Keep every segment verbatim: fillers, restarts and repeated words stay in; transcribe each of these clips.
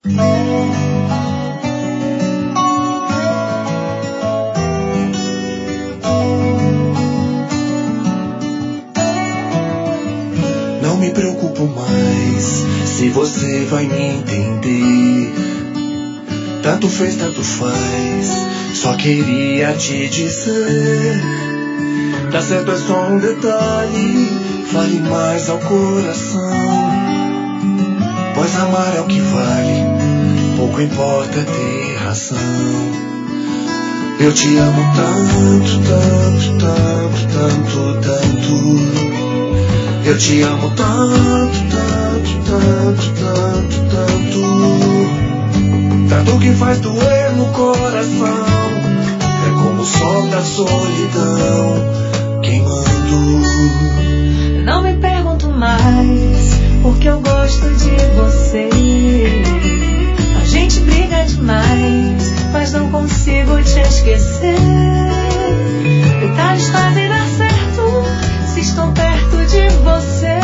Não me preocupo mais se você vai me entender. Tanto fez, tanto faz, só queria te dizer. Tá certo, é só um detalhe, fale mais ao coração. Pois amar é o que vale, pouco importa ter razão. Eu te amo tanto, tanto, tanto, tanto, tanto. Eu te amo tanto, tanto, tanto, tanto, tanto. Tanto que faz doer no coração. É como o sol da solidão queimando. Não me pergunto mais, porque eu gosto de você. A gente briga demais, mas não consigo te esquecer. Detalhes fazem dar certo se estou perto de você.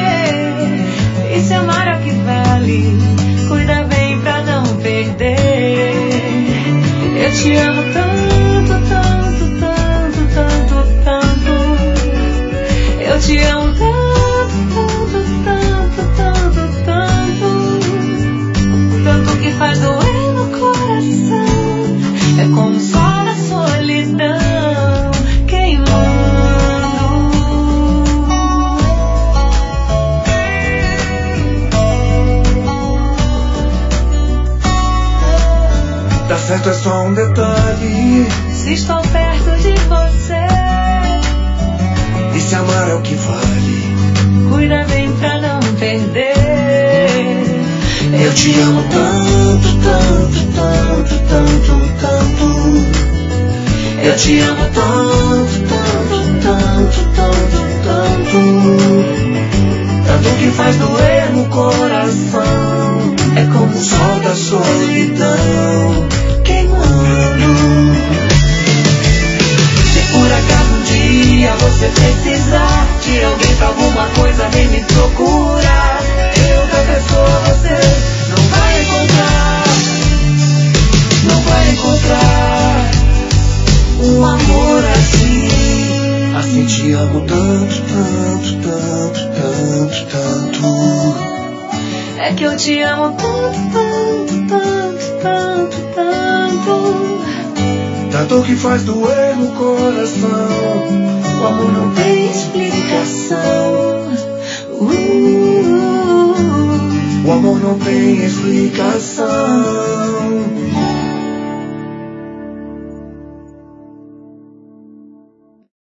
E se amar é o que vale, cuida bem pra não perder. Eu te amo tanto, tanto, tanto, tanto, tanto. Eu te amo tanto, tanto, tanto, tanto, tanto. Tanto que faz doer no coração. É como o sol da solidão queimando. Tá certo, é só um detalhe, se estou perto de você. E se amar é o que vale, cuida bem pra não perder. Eu te amo tanto, tanto, tanto, tanto, tanto. Eu te amo tanto, tanto, tanto, tanto, tanto. Tanto que faz doer no coração. É como o sol da solidão queimando. Se por acaso um dia você precisar de alguém pra alguma coisa, vem me procurar. Eu, qualquer pessoa, você não vai encontrar. Não vai encontrar um amor assim. Assim te amo tanto, tanto, tanto, tanto, tanto. É que eu te amo tanto, tanto, tanto, tanto, tanto. Tanto que faz doer no coração. O amor não tem explicação. uh, uh, uh. O amor não tem explicação.